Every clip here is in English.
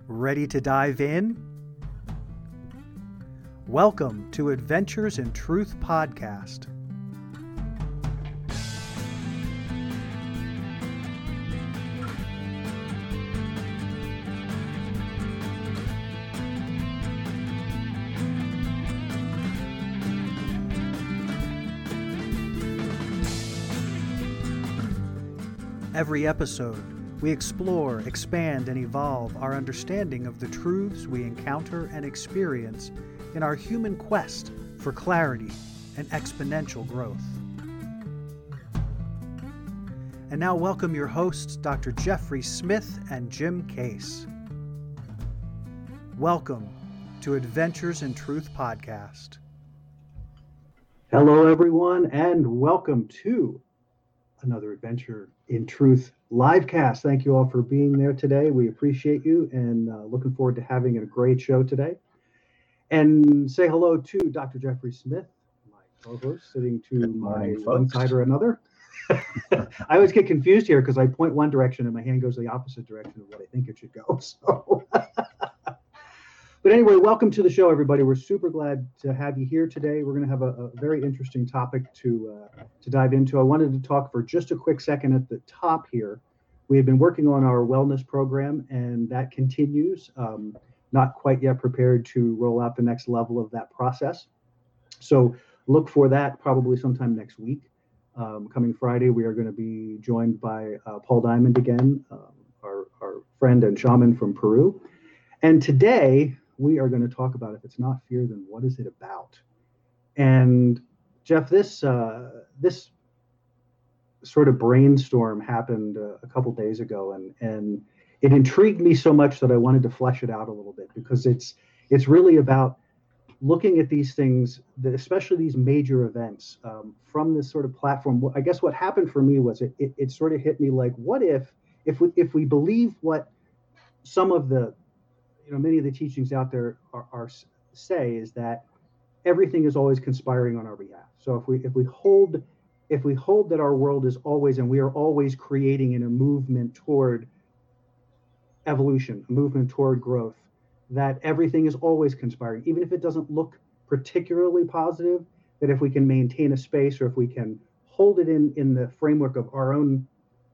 Ready to dive in? Welcome to Adventures in Truth podcast. Every episode, we explore, expand, and evolve our understanding of the truths we encounter and experience in our human quest for clarity and exponential growth. And now welcome your hosts, Dr. Jeffrey Smith and Jim Case. Welcome to Adventures in Truth podcast. Hello, everyone, and welcome to another Adventure in Truth livecast. Thank you all for being there today. We appreciate you and looking forward to having a great show today. And say hello to Dr. Jeffrey Smith, my co-host, sitting to my one side or another. I always get confused here because I point one direction and my hand goes the opposite direction of what I think it should go. So, but anyway, welcome to the show, everybody. We're super glad to have you here today. We're going to have a very interesting topic to dive into. I wanted to talk for just a quick second at the top here. We have been working on our wellness program, and that continues. Not quite yet prepared to roll out the next level of that process. So look for that probably sometime next week. Coming Friday, we are going to be joined by Paul Diamond again, our friend and shaman from Peru. And today, we are going to talk about if it's not fear, then what is it about? And Jeff, this sort of brainstorm happened a couple days ago, and it intrigued me so much that I wanted to flesh it out a little bit, because it's really about looking at these things, especially these major events, from this sort of platform. I guess what happened for me was it sort of hit me like, what if we believe what some of the many of the teachings out there are say is that everything is always conspiring on our behalf. So if we hold that our world is always, and we are always creating in a movement toward evolution, a movement toward growth, that everything is always conspiring, even if it doesn't look particularly positive, that if we can maintain a space, or if we can hold it in the framework of our own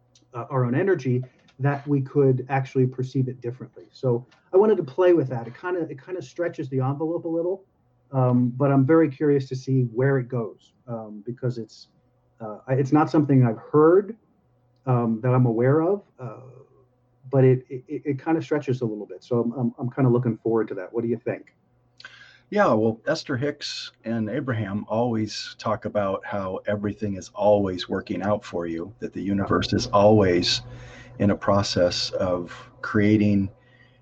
energy, that we could actually perceive it differently. So I wanted to play with that. It kind of stretches the envelope a little, but I'm very curious to see where it goes, because it's not something I've heard that I'm aware of, but it kind of stretches a little bit. So I'm kind of looking forward to that. What do you think? Yeah, well, Esther Hicks and Abraham always talk about how everything is always working out for you, that the universe is always in a process of creating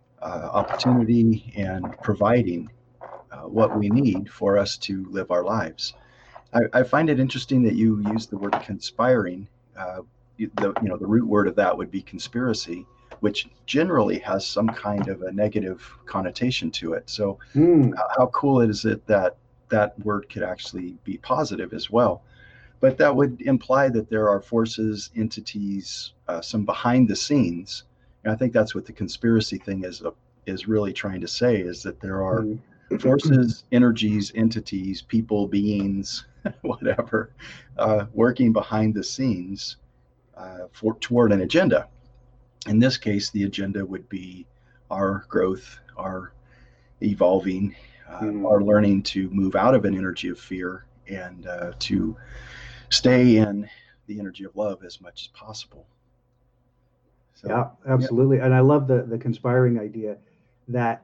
opportunity and providing what we need for us to live our lives. I find it interesting that you use the word conspiring. The root word of that would be conspiracy, which generally has some kind of a negative connotation to it. So how cool is it that that word could actually be positive as well? But that would imply that there are forces, entities, some behind the scenes. And I think that's what the conspiracy thing is really trying to say, is that there are forces, energies, entities, people, beings, whatever, working behind the scenes toward an agenda. In this case, the agenda would be our growth, our evolving, our learning to move out of an energy of fear and to stay in the energy of love as much as possible. So, yeah, absolutely. Yeah. And I love the conspiring idea that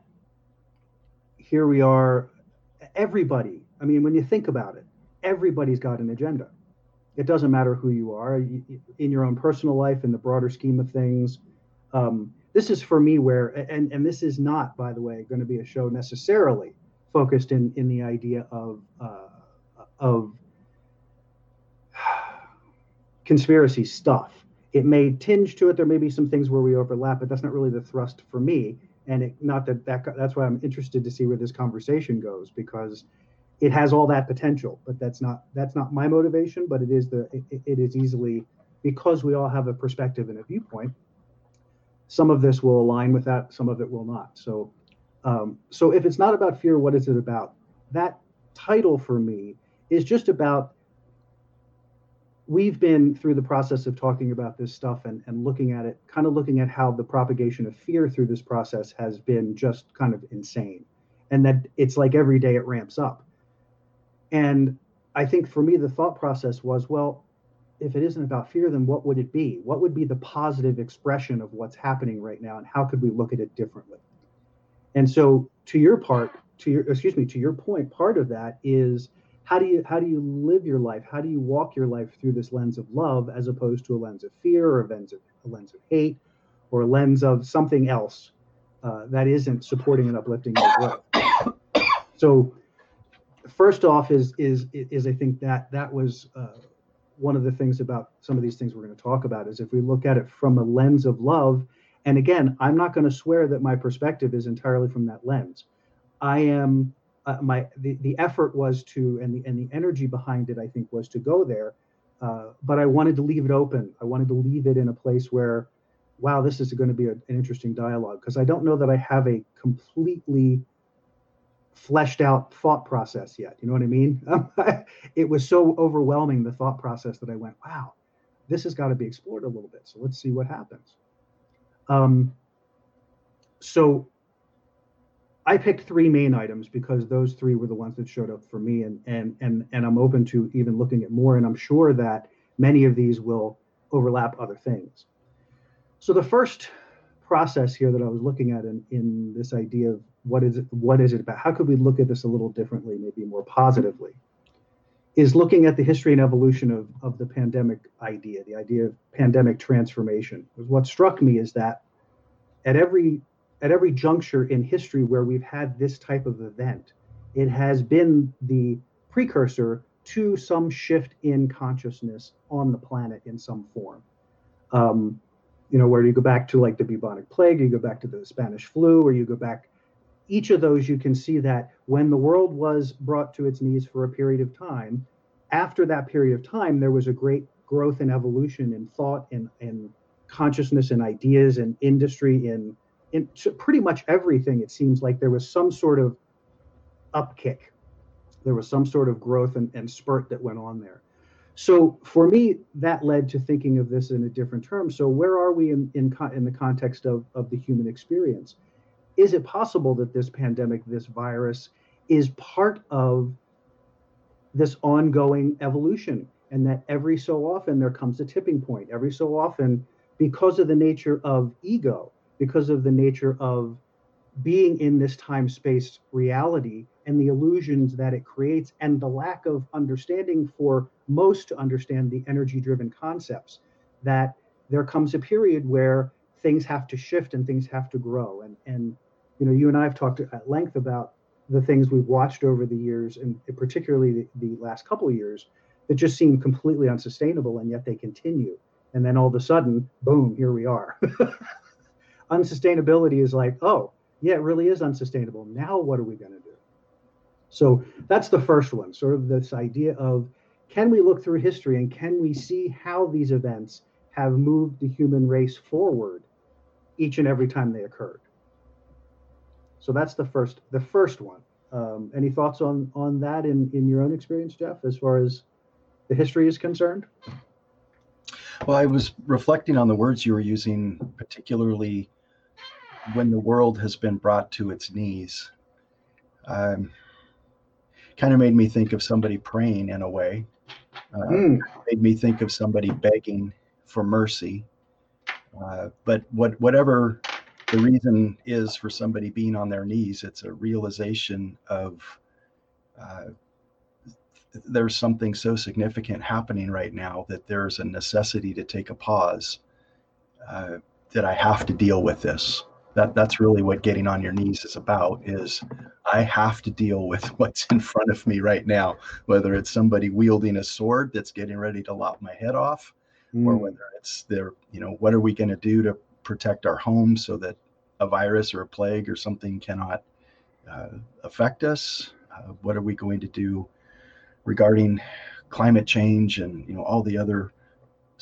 here we are, everybody, I mean, when you think about it, everybody's got an agenda. It doesn't matter who you are in your own personal life, in the broader scheme of things. This is for me where, and this is not, by the way, going to be a show necessarily focused in the idea of conspiracy stuff. It may tinge to it. There may be some things where we overlap, but that's not really the thrust for me. And that's why I'm interested to see where this conversation goes, because it has all that potential. But that's not my motivation. But it is easily, because we all have a perspective and a viewpoint. some of this will align with that, some of it will not. So if it's not about fear, what is it about? That title for me is just about, we've been through the process of talking about this stuff and looking at it, kind of looking at how the propagation of fear through this process has been just kind of insane. And that it's like every day it ramps up. And I think for me, the thought process was, well, if it isn't about fear, then what would it be? What would be the positive expression of what's happening right now? And how could we look at it differently? And so to your point, part of that is, how do you live your life? How do you walk your life through this lens of love, as opposed to a lens of fear, or a lens of hate, or a lens of something else that isn't supporting and uplifting your growth? So first off is I think that was one of the things about some of these things we're going to talk about, is if we look at it from a lens of love. And again, I'm not going to swear that my perspective is entirely from that lens. I am the effort was to, and the energy behind it, I think, was to go there, but I wanted to leave it open. I wanted to leave it in a place where, wow, this is going to be an interesting dialogue, because I don't know that I have a completely fleshed out thought process yet. You know what I mean? It was so overwhelming, the thought process, that I went, wow, this has got to be explored a little bit. So let's see what happens. So I picked three main items because those three were the ones that showed up for me, and I'm open to even looking at more, and I'm sure that many of these will overlap other things. So the first process here that I was looking at in this idea of what is it about, how could we look at this a little differently, maybe more positively, is looking at the history and evolution of the pandemic idea, the idea of pandemic transformation. What struck me is that at every juncture in history where we've had this type of event, it has been the precursor to some shift in consciousness on the planet in some form. Where you go back to like the bubonic plague, you go back to the Spanish flu, or you go back, each of those, you can see that when the world was brought to its knees for a period of time, after that period of time, there was a great growth and evolution in thought and consciousness and ideas and industry in pretty much everything. It seems like there was some sort of upkick. There was some sort of growth and spurt that went on there. So for me, that led to thinking of this in a different term. So where are we in the context of the human experience? Is it possible that this pandemic, this virus, is part of this ongoing evolution, and that every so often there comes a tipping point? Every so often, because of the nature of ego, because of the nature of being in this time-space reality and the illusions that it creates, and the lack of understanding for most to understand the energy-driven concepts, that there comes a period where things have to shift and things have to grow. And you and I have talked at length about the things we've watched over the years, and particularly the last couple of years, that just seem completely unsustainable, and yet they continue. And then all of a sudden, boom, here we are. Unsustainability is like, oh, yeah, it really is unsustainable. Now what are we going to do? So that's the first one, sort of this idea of, can we look through history and can we see how these events have moved the human race forward each and every time they occurred? So that's the first one. Any thoughts on that in your own experience, Jeff, as far as the history is concerned? Well, I was reflecting on the words you were using, particularly when the world has been brought to its knees. Kind of made me think of somebody praying in a way. Made me think of somebody begging for mercy. But whatever the reason is for somebody being on their knees, it's a realization of there's something so significant happening right now that there's a necessity to take a pause, that I have to deal with this. That's really what getting on your knees is about, is I have to deal with what's in front of me right now, whether it's somebody wielding a sword that's getting ready to lop my head off, or whether it's what are we going to do to protect our home so that a virus or a plague or something cannot affect us? What are we going to do regarding climate change and all the other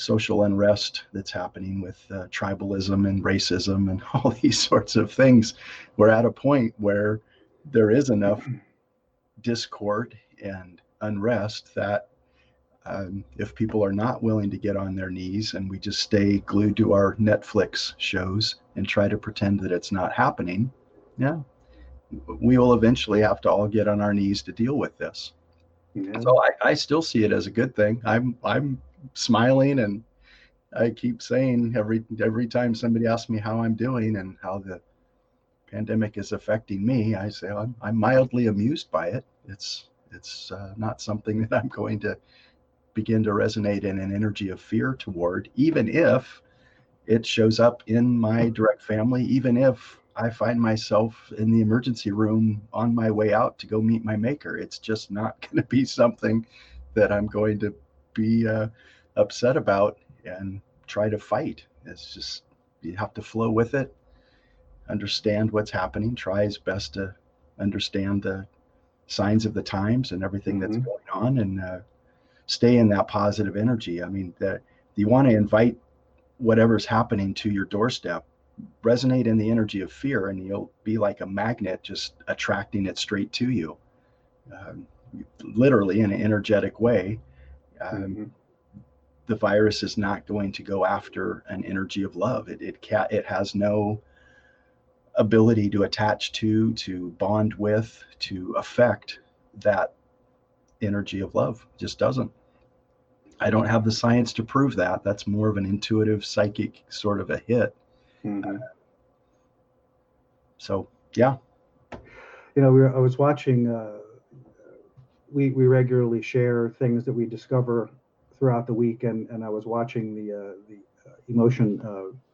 social unrest that's happening with tribalism and racism and all these sorts of things. We're at a point where there is enough discord and unrest that if people are not willing to get on their knees and we just stay glued to our Netflix shows and try to pretend that it's not happening, yeah, we will eventually have to all get on our knees to deal with this. Yeah. So I still see it as a good thing. I'm smiling, and I keep saying every time somebody asks me how I'm doing and how the pandemic is affecting me, I say I'm mildly amused by it. It's not something that I'm going to begin to resonate in an energy of fear toward, even if it shows up in my direct family, even if I find myself in the emergency room on my way out to go meet my maker. It's just not going to be something that I'm going to be upset about and try to fight. It's just, you have to flow with it, understand what's happening, try as best to understand the signs of the times and everything that's going on, and stay in that positive energy. I mean, you want to invite whatever's happening to your doorstep, resonate in the energy of fear, and you'll be like a magnet, just attracting it straight to you, literally in an energetic way. The virus is not going to go after an energy of love. It has no ability to attach to bond with, to affect that energy of love. It just doesn't. I don't have the science to prove that. That's more of an intuitive, psychic sort of a hit. So, yeah. You know, I was watching, we regularly share things that we discover throughout the week, and I was watching the Emotion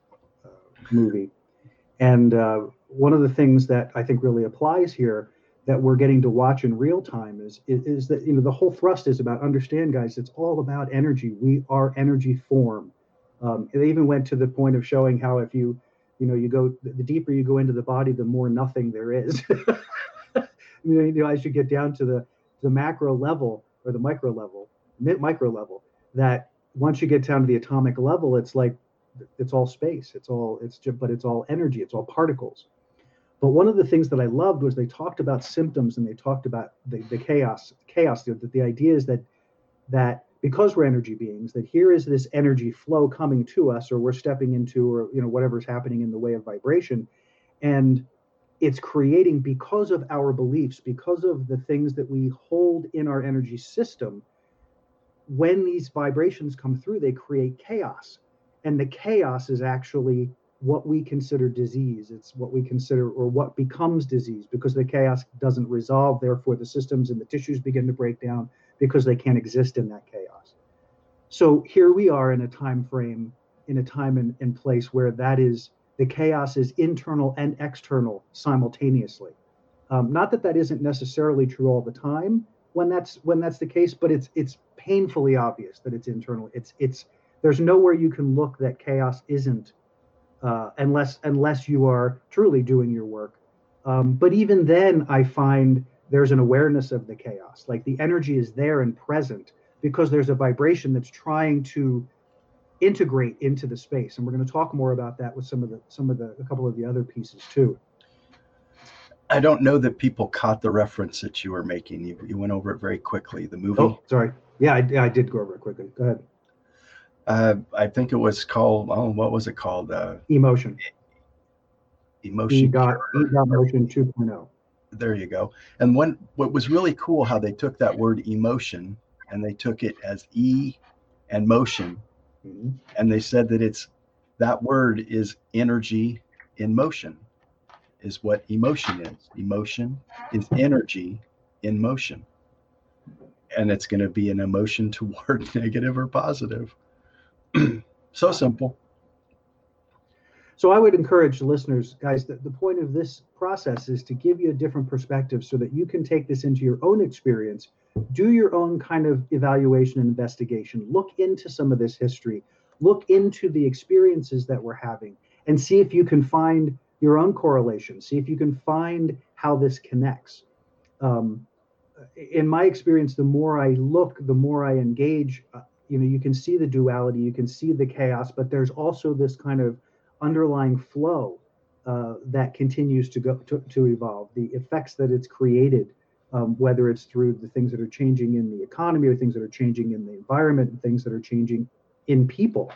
movie. And one of the things that I think really applies here that we're getting to watch in real time is that, you know, the whole thrust is about, understand, guys, it's all about energy. We are energy form. It even went to the point of showing how if you go, the deeper you go into the body, the more nothing there is. You know, as you get down to the macro level or the micro level, that once you get down to the atomic level, it's like, it's all space. But it's all energy. It's all particles. But one of the things that I loved was they talked about symptoms, and they talked about the chaos. The idea is that because we're energy beings, that here is this energy flow coming to us, or we're stepping into, or, you know, whatever's happening in the way of vibration, and it's creating, because of our beliefs, because of the things that we hold in our energy system. When these vibrations come through, they create chaos, and the chaos is actually what we consider disease. It's what we consider, or what becomes disease, because the chaos doesn't resolve. Therefore, the systems and the tissues begin to break down because they can't exist in that chaos. So here we are in a time frame, in a time and place where the chaos is internal and external simultaneously. Not that isn't necessarily true all the time when that's the case, but it's painfully obvious that it's internal. There's nowhere you can look that chaos isn't. Unless you are truly doing your work. But even then, I find there's an awareness of the chaos. Like, the energy is there and present because there's a vibration that's trying to integrate into the space. And we're going to talk more about that with a couple of the other pieces too. I don't know that people caught the reference that you were making. You went over it very quickly. The movie. Oh, sorry. Yeah, I did go over it quickly. Go ahead. I think it was called, what was it called? Emotion. Emotion. Emotion 2.0. There you go. And what was really cool, how they took that word emotion and they took it as E and motion. And they said that that word is energy in motion, is what emotion is. Emotion is energy in motion. And it's going to be an emotion toward negative or positive. So simple. So I would encourage the listeners, guys, that the point of this process is to give you a different perspective so that you can take this into your own experience, do your own kind of evaluation and investigation, look into some of this history, look into the experiences that we're having, and see if you can find your own correlation, see if you can find how this connects. In my experience, the more I look, the more I engage, you can see the duality, you can see the chaos, but there's also this kind of underlying flow that continues to evolve. The effects that it's created, whether it's through the things that are changing in the economy or things that are changing in the environment and things that are changing in people.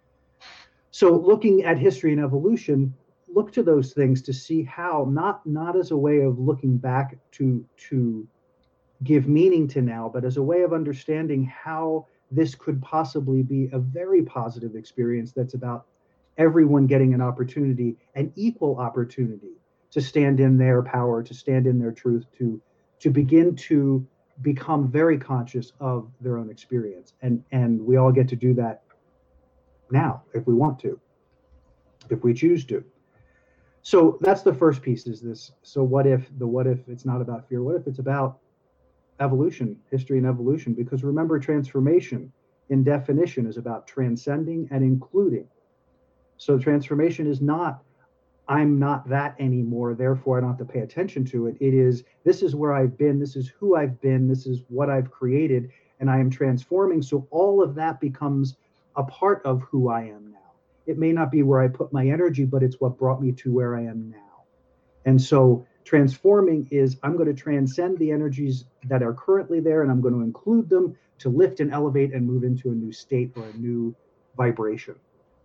So looking at history and evolution, look to those things to see how, not as a way of looking back to give meaning to now, but as a way of understanding how this could possibly be a very positive experience that's about everyone getting an opportunity, an equal opportunity to stand in their power, to stand in their truth, to begin to become very conscious of their own experience. And we all get to do that now if we want to, if we choose to. So that's the first piece, is this. So what if it's not about fear? What if it's about evolution, history and evolution? Because remember, transformation in definition is about transcending and including. So transformation is not, I'm not that anymore, therefore I don't have to pay attention to it. It is, this is where I've been, this is who I've been, this is what I've created, and I am transforming. So all of that becomes a part of who I am now. It may not be where I put my energy, but it's what brought me to where I am now. And so transforming is, I'm going to transcend the energies that are currently there, and I'm going to include them to lift and elevate and move into a new state or a new vibration.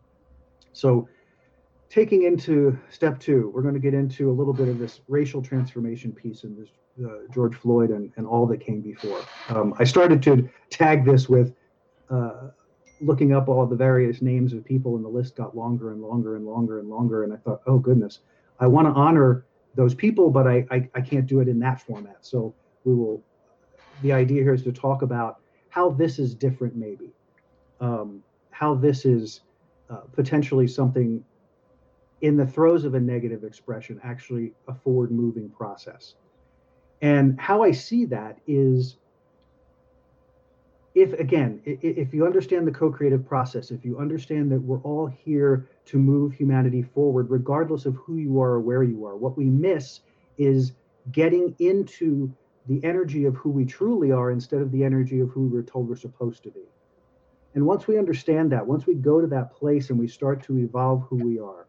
So taking into step two, we're going to get into a little bit of this racial transformation piece in this George Floyd and all that came before. I started to tag this with looking up all the various names of people, and the list got longer and longer and longer and longer. And I thought, oh goodness, I want to honor those people, but I can't do it in that format. So the idea here is to talk about how this is different, maybe, how this is potentially something in the throes of a negative expression, actually a forward moving process. And how I see that is, if you understand the co-creative process, if you understand that we're all here to move humanity forward, regardless of who you are or where you are, what we miss is getting into the energy of who we truly are instead of the energy of who we're told we're supposed to be. And once we understand that, once we go to that place and we start to evolve who we are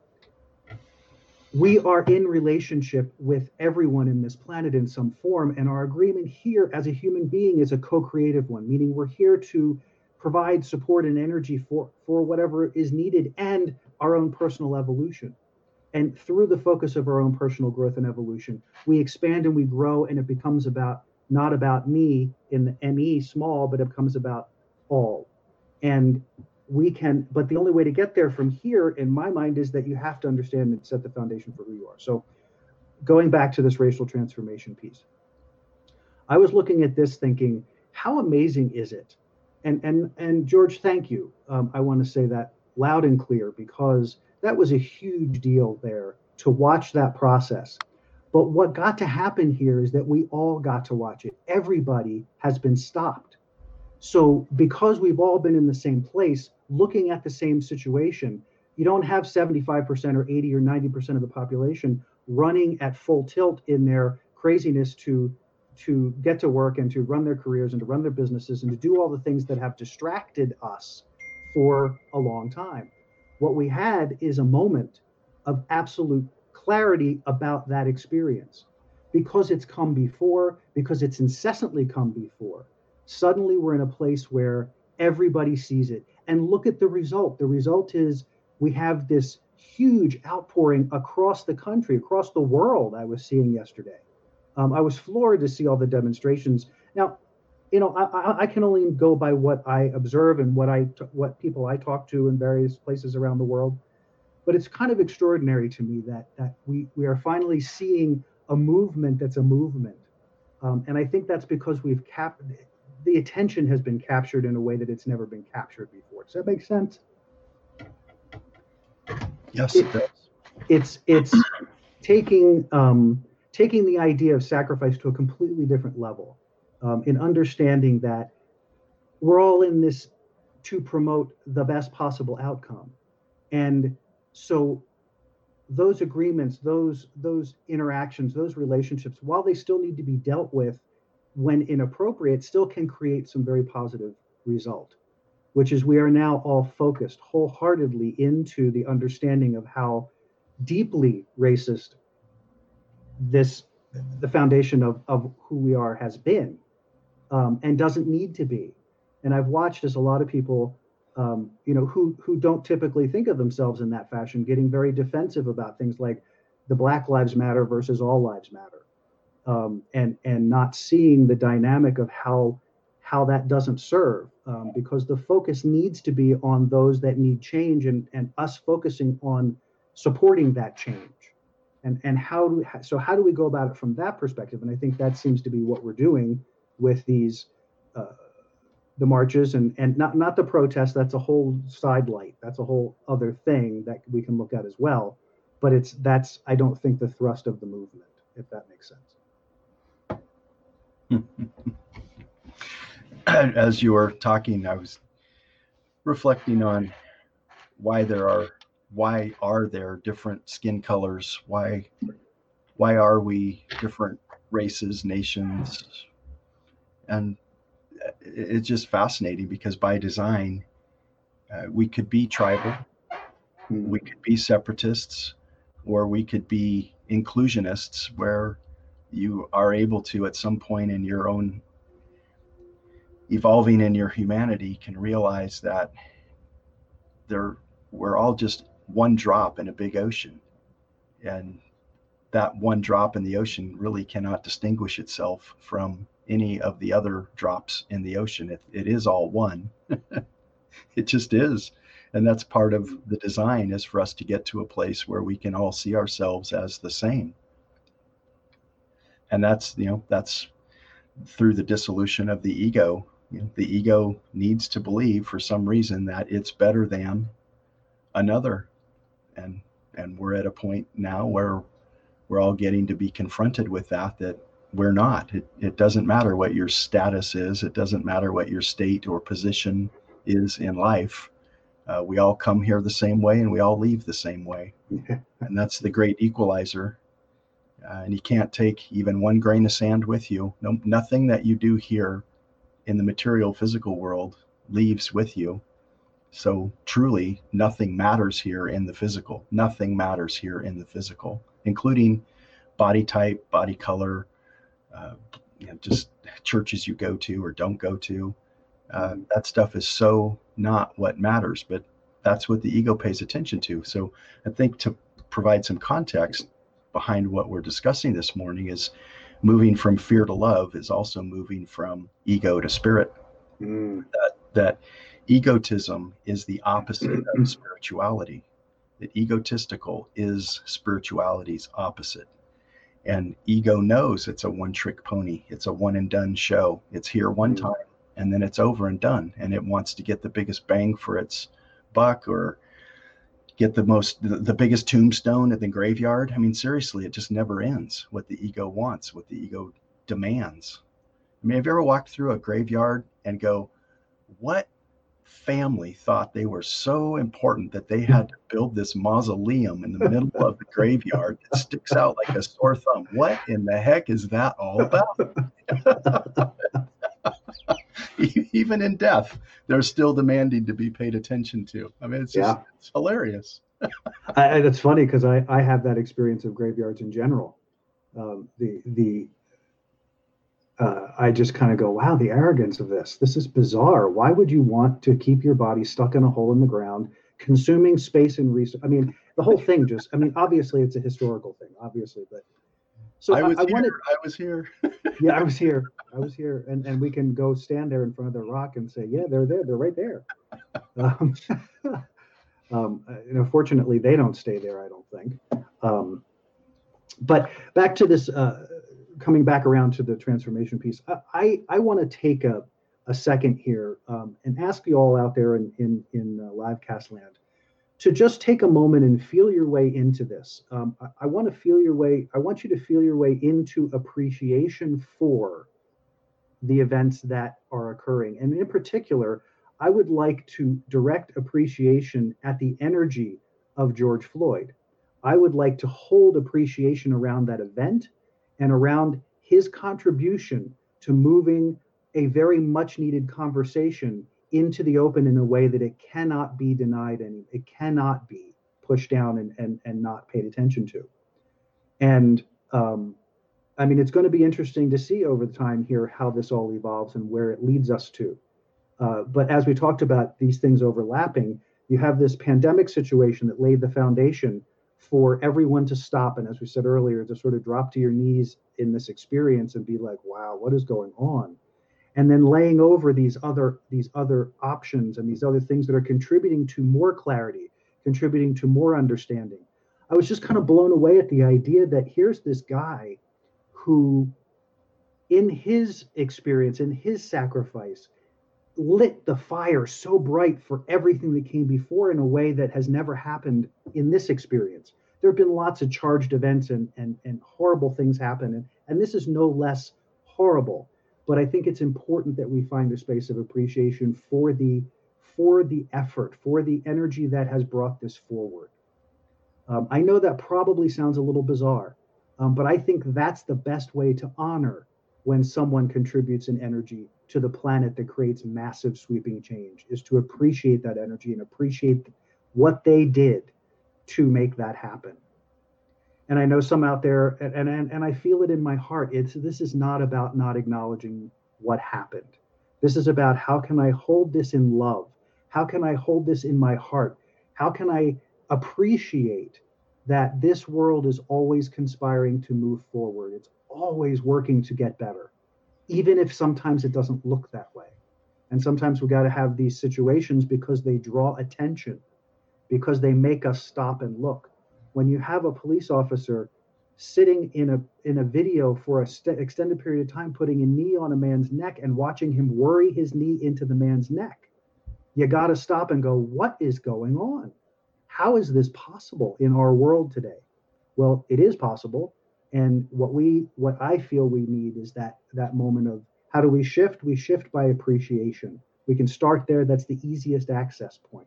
in relationship with everyone in this planet in some form. And our agreement here as a human being is a co-creative one, meaning we're here to provide support and energy for whatever is needed and our own personal evolution. And through the focus of our own personal growth and evolution, we expand and we grow, and it becomes not about me in the ME small, but it becomes about all. And but the only way to get there from here, in my mind, is that you have to understand and set the foundation for who you are. So going back to this racial transformation piece, I was looking at this thinking, how amazing is it? And George, thank you. I want to say that loud and clear, because that was a huge deal there to watch that process. But what got to happen here is that we all got to watch it. Everybody has been stopped. So because we've all been in the same place, looking at the same situation, you don't have 75% or 80 or 90% of the population running at full tilt in their craziness to get to work and to run their careers and to run their businesses and to do all the things that have distracted us for a long time. What we had is a moment of absolute clarity about that experience, because it's come before, because it's incessantly come before. Suddenly we're in a place where everybody sees it. And look at the result. The result is we have this huge outpouring across the country, across the world. I was seeing yesterday. I was floored to see all the demonstrations. Now, I can only go by what I observe and what people I talk to in various places around the world. But it's kind of extraordinary to me that we are finally seeing a movement that's a movement. And I think that's because the attention has been captured in a way that it's never been captured before. Does that make sense? Yes, it does. It's taking the idea of sacrifice to a completely different level, in understanding that we're all in this to promote the best possible outcome. And so those agreements, those interactions, those relationships, while they still need to be dealt with when inappropriate, still can create some very positive result. which is we are now all focused wholeheartedly into the understanding of how deeply racist the foundation of who we are has been, and doesn't need to be. And I've watched as a lot of people, who don't typically think of themselves in that fashion, getting very defensive about things like the Black Lives Matter versus All Lives Matter, and not seeing the dynamic of how that doesn't serve, because the focus needs to be on those that need change, and us focusing on supporting that change. And how do we go about it from that perspective? And I think that seems to be what we're doing with these the marches, and not the protests. That's a whole sidelight. That's a whole other thing that we can look at as well. But that's I don't think the thrust of the movement, if that makes sense. As you were talking, I was reflecting on why are there different skin colors? Why are we different races, nations? And it's just fascinating, because by design, we could be tribal, we could be separatists, or we could be inclusionists, where you are able to, at some point in your own evolving in your humanity, can realize that we're all just one drop in a big ocean, and that one drop in the ocean really cannot distinguish itself from any of the other drops in the ocean. It is all one. It just is. And that's part of the design, is for us to get to a place where we can all see ourselves as the same. And that's through the dissolution of the ego. The ego needs to believe for some reason that it's better than another. And we're at a point now where we're all getting to be confronted with that we're not. It doesn't matter what your status is. It doesn't matter what your state or position is in life. We all come here the same way, and we all leave the same way. And that's the great equalizer. And you can't take even one grain of sand with you. Nothing that you do here in the material physical world leaves with you. So truly, nothing matters here in the physical. Nothing matters here in the physical, including body type, body color, just churches you go to or don't go to. That stuff is so not what matters, but that's what the ego pays attention to. So I think, to provide some context behind what we're discussing this morning, is moving from fear to love is also moving from ego to spirit. That egotism is the opposite of spirituality. That egotistical is spirituality's opposite. And ego knows it's a one-trick pony. It's a one and done show. It's here one time, and then it's over and done. And it wants to get the biggest bang for its buck, or get the biggest tombstone at the graveyard. I mean, seriously, it just never ends. What the ego wants, what the ego demands. I mean, have you ever walked through a graveyard and go, what family thought they were so important that they had to build this mausoleum in the middle of the graveyard that sticks out like a sore thumb? What in the heck is that all about? Even in death, they're still demanding to be paid attention to. I mean, it's hilarious. It's funny, because I have that experience of graveyards in general. I just kind of go, wow, the arrogance of this. This is bizarre. Why would you want to keep your body stuck in a hole in the ground, consuming space and resources? I mean, the whole thing obviously it's a historical thing, obviously, but so I was here. Yeah, I was here. And we can go stand there in front of the rock and say, yeah, they're there. They're right there. Fortunately, they don't stay there, I don't think. But back to this, coming back around to the transformation piece, I want to take a second here and ask you all out there in Livecast land to just take a moment and feel your way into this. I want you to feel your way into appreciation for the events that are occurring. And in particular, I would like to direct appreciation at the energy of George Floyd. I would like to hold appreciation around that event and around his contribution to moving a very much needed conversation into the open in a way that it cannot be denied and it cannot be pushed down and not paid attention to. And I mean, it's going to be interesting to see over the time here how this all evolves and where it leads us to. But as we talked about these things overlapping, you have this pandemic situation that laid the foundation for everyone to stop. And as we said earlier, to sort of drop to your knees in this experience and be like, wow, what is going on? And then laying over these other options and these other things that are contributing to more clarity, contributing to more understanding. I was just kind of blown away at the idea that here's this guy who, in his experience, in his sacrifice, lit the fire so bright for everything that came before in a way that has never happened in this experience. There have been lots of charged events and horrible things happen, and this is no less horrible. But I think it's important that we find a space of appreciation for the effort, for the energy that has brought this forward. I know that probably sounds a little bizarre, but I think that's the best way to honor when someone contributes an energy to the planet that creates massive sweeping change, is to appreciate that energy and appreciate what they did to make that happen. And I know some out there, and I feel it in my heart, this is not about not acknowledging what happened. This is about how can I hold this in love? How can I hold this in my heart? How can I appreciate that this world is always conspiring to move forward? It's always working to get better, even if sometimes it doesn't look that way. And sometimes we got to have these situations because they draw attention, because they make us stop and look. When you have a police officer sitting in a video for an extended period of time, putting a knee on a man's neck and watching him worry his knee into the man's neck, you got to stop and go, what is going on? How is this possible in our world today? Well, it is possible. And what I feel we need is that moment of how do we shift? We shift by appreciation. We can start there. That's the easiest access point.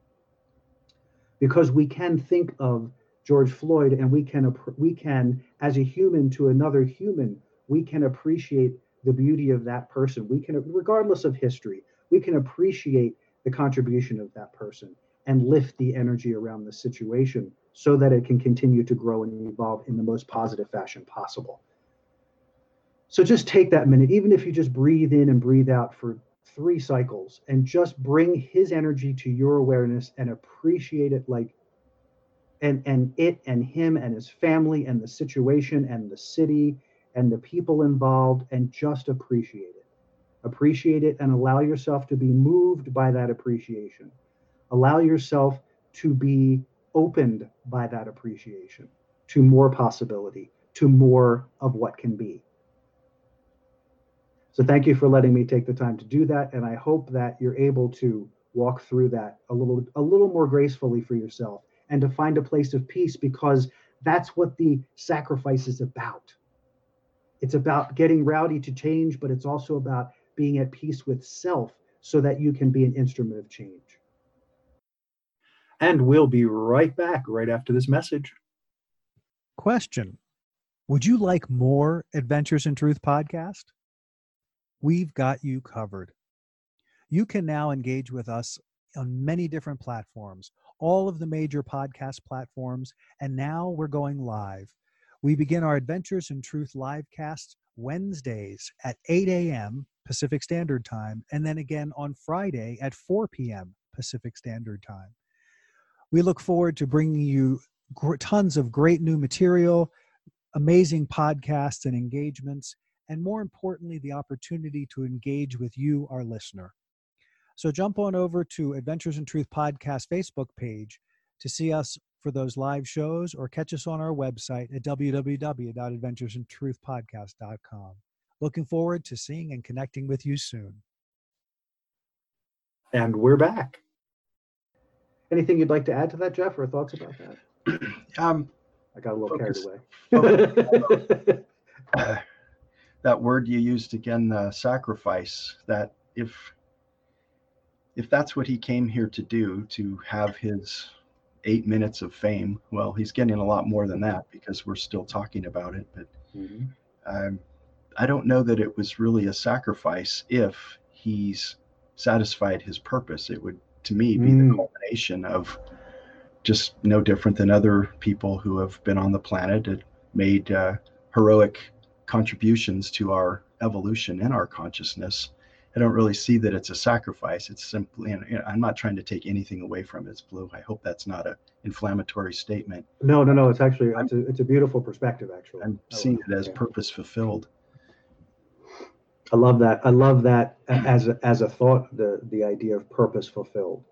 Because we can think of George Floyd and we can, as a human to another human, we can appreciate the beauty of that person. We can, regardless of history, we can appreciate the contribution of that person and lift the energy around the situation so that it can continue to grow and evolve in the most positive fashion possible. So just take that minute, even if you just breathe in and breathe out for 3 cycles, and just bring his energy to your awareness and appreciate it, like, and it and him and his family and the situation and the city and the people involved, and just appreciate it. Appreciate it and allow yourself to be moved by that appreciation. Allow yourself to be opened by that appreciation to more possibility, to more of what can be. So thank you for letting me take the time to do that. And I hope that you're able to walk through that a little more gracefully for yourself and to find a place of peace, because that's what the sacrifice is about. It's about getting rowdy to change, but it's also about being at peace with self so that you can be an instrument of change. And we'll be right back right after this message. Question: would you like more Adventures in Truth podcast? We've got you covered. You can now engage with us on many different platforms, all of the major podcast platforms, and now we're going live. We begin our Adventures in Truth livecast Wednesdays at 8 a.m. Pacific Standard Time, and then again on Friday at 4 p.m. Pacific Standard Time. We look forward to bringing you tons of great new material, amazing podcasts and engagements, and more importantly, the opportunity to engage with you, our listener. So jump on over to Adventures in Truth podcast Facebook page to see us for those live shows, or catch us on our website at www.adventuresintruthpodcast.com. Looking forward to seeing and connecting with you soon. And we're back. Anything you'd like to add to that, Jeff, or thoughts about that? I got a little carried away. That word you used again, sacrifice, that if that's what he came here to do, to have his 8 minutes of fame, well, he's getting a lot more than that because we're still talking about it. But I don't know that it was really a sacrifice if he's satisfied his purpose. It would, to me, be the culmination of just no different than other people who have been on the planet and made heroic contributions to our evolution and our consciousness. I don't really see that it's a sacrifice. It's simply, and I'm not trying to take anything away from it. It's Blue. I hope that's not an inflammatory statement. No. It's actually, it's a beautiful perspective, actually. I'm seeing it as purpose fulfilled. I love that. I love that as a thought, the idea of purpose fulfilled.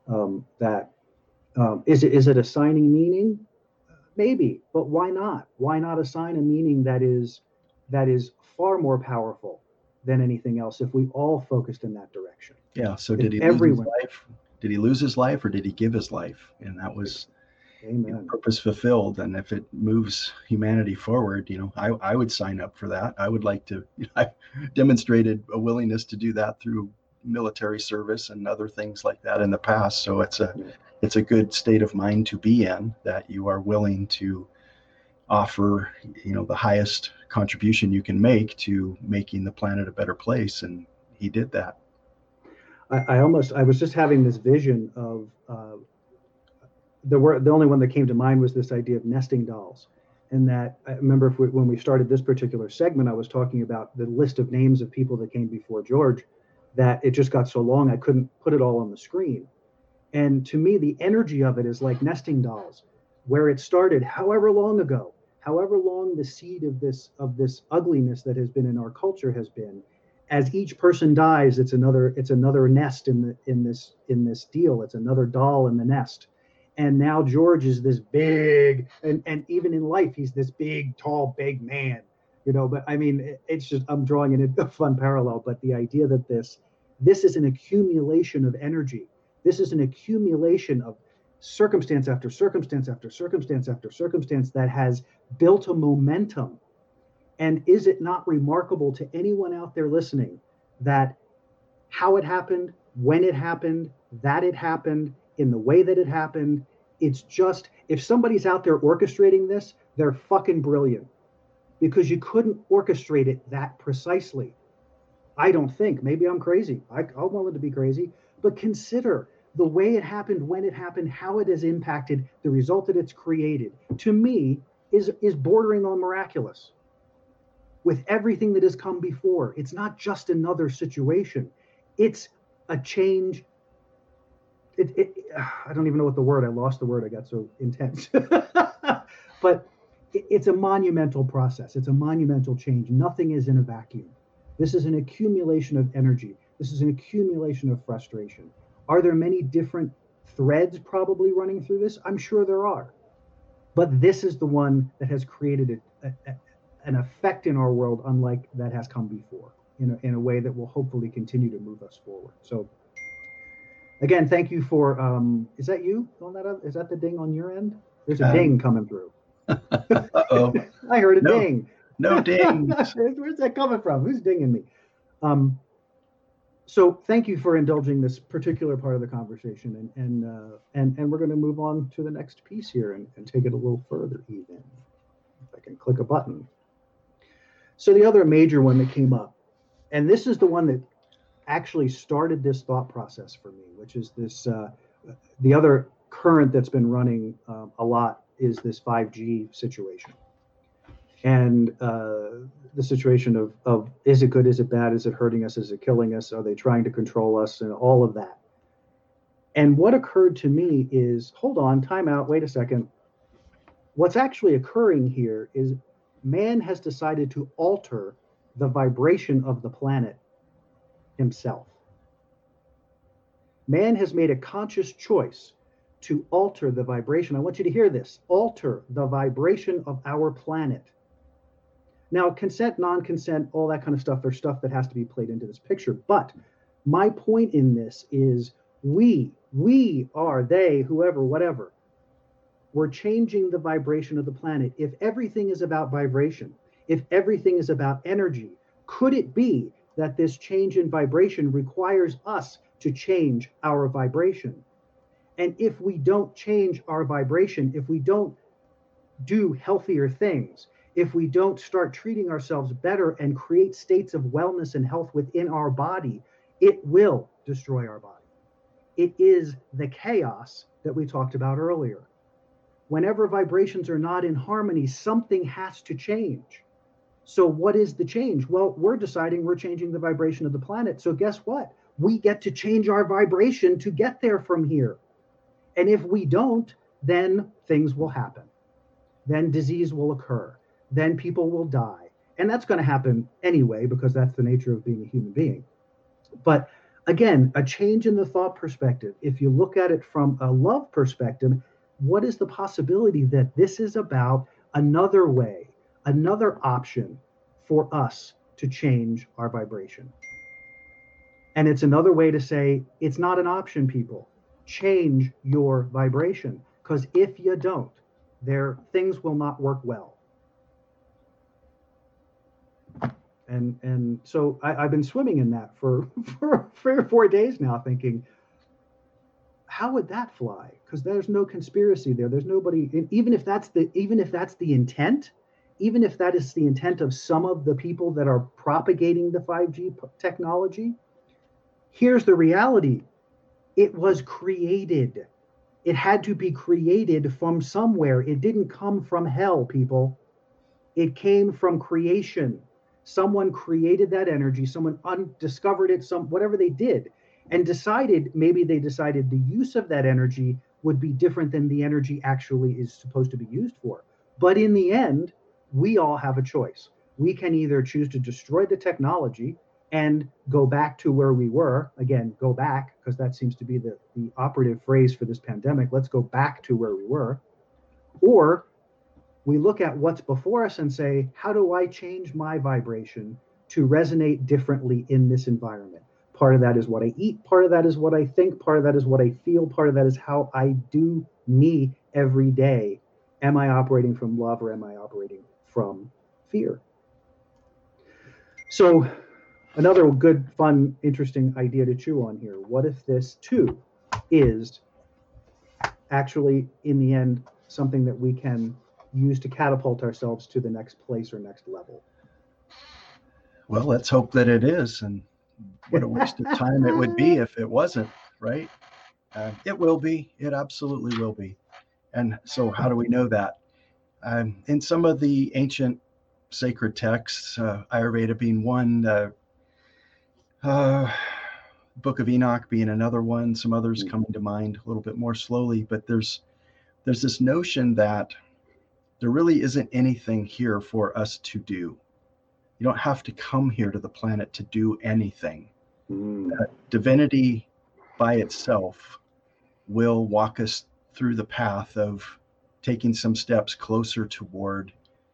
Is it assigning meaning? Maybe, but why not? Why not assign a meaning that is far more powerful than anything else if we all focused in that direction? Yeah. So did he lose his life? Did he lose his life, or did he give his life? And that was purpose fulfilled. And if it moves humanity forward, I would sign up for that. I would like to. I've demonstrated a willingness to do that through military service and other things like that in the past. So it's a good state of mind to be in, that you are willing to offer, the highest contribution you can make to making the planet a better place. And he did that. I was just having this vision of the only one that came to mind was this idea of nesting dolls. And that I remember when we started this particular segment, I was talking about the list of names of people that came before George, that it just got so long I couldn't put it all on the screen. And to me, the energy of it is like nesting dolls, where it started however long ago, however long the seed of this ugliness that has been in our culture has been. As each person dies, it's another nest in this deal. It's another doll in the nest. And now George is this big, and even in life, he's this big, tall, big man, but I mean, it's just, I'm drawing a fun parallel, but the idea that this is an accumulation of energy. This is an accumulation of circumstance after circumstance after circumstance after circumstance that has built a momentum. And is it not remarkable to anyone out there listening that how it happened, when it happened, that it happened, in the way that it happened, it's just, if somebody's out there orchestrating this, they're fucking brilliant, because you couldn't orchestrate it that precisely. I don't think. Maybe I'm crazy. I'm willing to be crazy, but consider the way it happened, when it happened, how it has impacted, the result that it's created, to me, is bordering on miraculous. With everything that has come before, it's not just another situation. It's a change. I don't even know what the word, I lost the word, I got so intense. But it's a monumental process. It's a monumental change. Nothing is in a vacuum. This is an accumulation of energy. This is an accumulation of frustration. Are there many different threads probably running through this? I'm sure there are. But this is the one that has created an effect in our world unlike that has come before, in a way that will hopefully continue to move us forward. So again, thank you for, is that you on that? Is that the ding on your end? There's a ding coming through. Uh-oh. I heard a ding. No ding. Where's that coming from? Who's dinging me? So thank you for indulging this particular part of the conversation, and we're going to move on to the next piece here and take it a little further even. If I can click a button. So the other major one that came up, and this is the one that actually started this thought process for me, which is this, the other current that's been running a lot is this 5G situation. And the situation of is it good, is it bad, is it hurting us, is it killing us, are they trying to control us, and all of that. And what occurred to me is, hold on, time out, wait a second. What's actually occurring here is man has decided to alter the vibration of the planet himself. Man has made a conscious choice to alter the vibration. I want you to hear this. Alter the vibration of our planet. Now, consent, non-consent, all that kind of stuff, there's stuff that has to be played into this picture. But my point in this is we are, they, whoever, whatever, we're changing the vibration of the planet. If everything is about vibration, if everything is about energy, could it be that this change in vibration requires us to change our vibration? And if we don't change our vibration, if we don't do healthier things, if we don't start treating ourselves better and create states of wellness and health within our body, it will destroy our body. It is the chaos that we talked about earlier. Whenever vibrations are not in harmony, something has to change. So what is the change? Well, we're deciding we're changing the vibration of the planet. So guess what? We get to change our vibration to get there from here. And if we don't, then things will happen. Then disease will occur. Then people will die. And that's going to happen anyway, because that's the nature of being a human being. But again, a change in the thought perspective. If you look at it from a love perspective, what is the possibility that this is about another way, another option for us to change our vibration? And it's another way to say, it's not an option, people. Change your vibration. Because if you don't, things will not work well. And so I've been swimming in that for 3 or 4 days now, thinking, how would that fly? Because there's no conspiracy there. There's nobody. Even if that's the intent, even if that is the intent of some of the people that are propagating the 5G technology, here's the reality: it was created. It had to be created from somewhere. It didn't come from hell, people. It came from creation. Someone created that energy. Someone discovered it. Whatever they did. And maybe they decided the use of that energy would be different than the energy actually is supposed to be used for. But in the end, we all have a choice. We can either choose to destroy the technology and go back to where we were. Again, go back, because that seems to be the operative phrase for this pandemic. Let's go back to where we were. Or we look at what's before us and say, how do I change my vibration to resonate differently in this environment? Part of that is what I eat. Part of that is what I think. Part of that is what I feel. Part of that is how I do me every day. Am I operating from love, or am I operating from fear? So another good, fun, interesting idea to chew on here. What if this too is actually, in the end, something that we can use to catapult ourselves to the next place or next level? Well, let's hope that it is. And what a waste of time it would be if it wasn't, right? It will be. It absolutely will be. And so how do we know that? In some of the ancient sacred texts, Ayurveda being one, Book of Enoch being another one, some others coming to mind a little bit more slowly, but there's this notion that there really isn't anything here for us to do. You don't have to come here to the planet to do anything. Divinity by itself will walk us through the path of taking some steps closer toward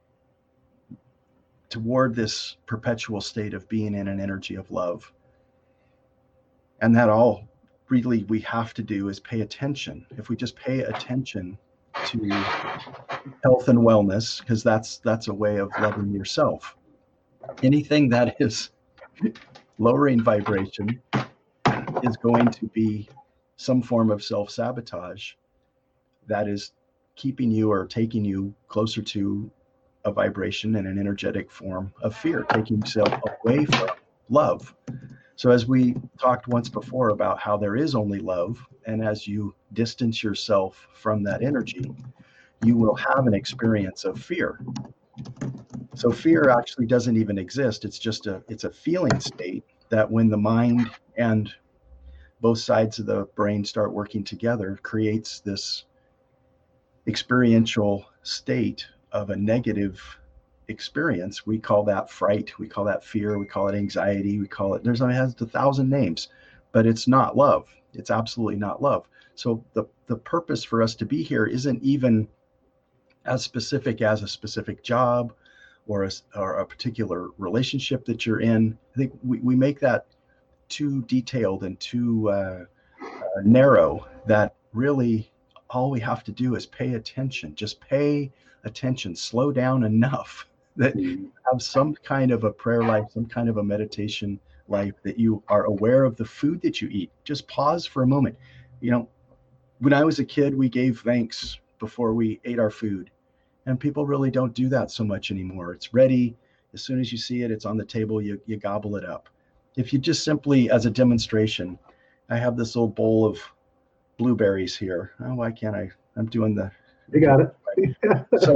this perpetual state of being in an energy of love. And that all really we have to do is pay attention. If we just pay attention to health and wellness, because that's a way of loving yourself. Anything that is lowering vibration is going to be some form of self-sabotage that is keeping you or taking you closer to a vibration and an energetic form of fear, taking yourself away from love. So as we talked once before about how there is only love, and as you distance yourself from that energy, you will have an experience of fear. So fear actually doesn't even exist. It's a feeling state that when the mind and both sides of the brain start working together, creates this experiential state of a negative experience. We call that fright, we call that fear, we call it anxiety, it has 1,000 names, but it's not love. It's absolutely not love. So the purpose for us to be here isn't even as specific as a specific job or a particular relationship that you're in. I think we make that too detailed and too narrow, that really all we have to do is pay attention. Just pay attention, slow down enough that you have some kind of a prayer life, some kind of a meditation life, that you are aware of the food that you eat. Just pause for a moment. When I was a kid, we gave thanks before we ate our food. And people really don't do that so much anymore. It's ready. As soon as you see it, it's on the table, you gobble it up. If you just simply, as a demonstration, I have this little bowl of blueberries here. Oh, why can't I? I'm doing the. You got it. So,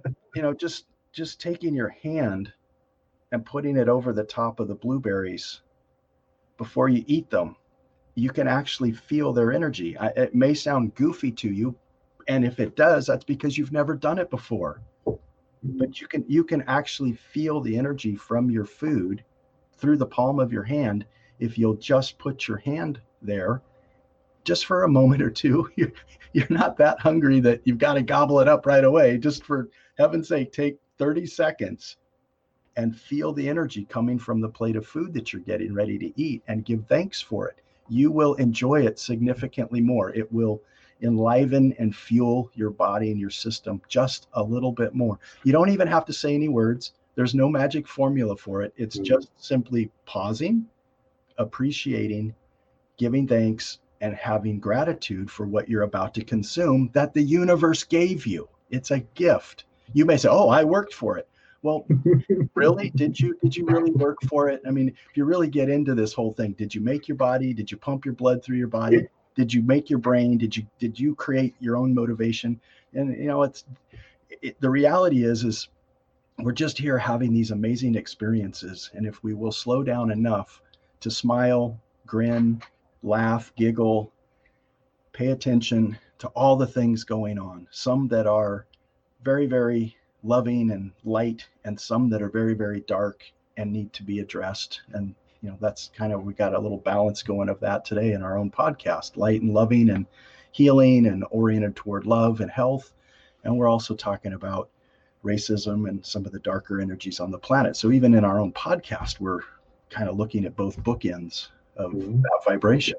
just taking your hand and putting it over the top of the blueberries before you eat them, you can actually feel their energy. It may sound goofy to you, and if it does, that's because you've never done it before. But you can actually feel the energy from your food through the palm of your hand if you'll just put your hand there just for a moment or two. You're not that hungry that you've got to gobble it up right away. Just for heaven's sake, take 30 seconds and feel the energy coming from the plate of food that you're getting ready to eat and give thanks for it. You will enjoy it significantly more. It will enliven and fuel your body and your system just a little bit more. You don't even have to say any words. There's no magic formula for it. It's just simply pausing, appreciating, giving thanks, and having gratitude for what you're about to consume that the universe gave you. It's a gift. You may say, "Oh, I worked for it." Well, really? Did you really work for it? I mean, if you really get into this whole thing, did you make your body? Did you pump your blood through your body? Did you make your brain? Did you create your own motivation? And the reality is we're just here having these amazing experiences. And if we will slow down enough to smile, grin, laugh, giggle, pay attention to all the things going on, some that are very, very loving and light, and some that are very, very dark and need to be addressed. And that's kind of, we got a little balance going of that today in our own podcast, light and loving and healing and oriented toward love and health. And we're also talking about racism and some of the darker energies on the planet. So even in our own podcast, we're kind of looking at both bookends of that vibration.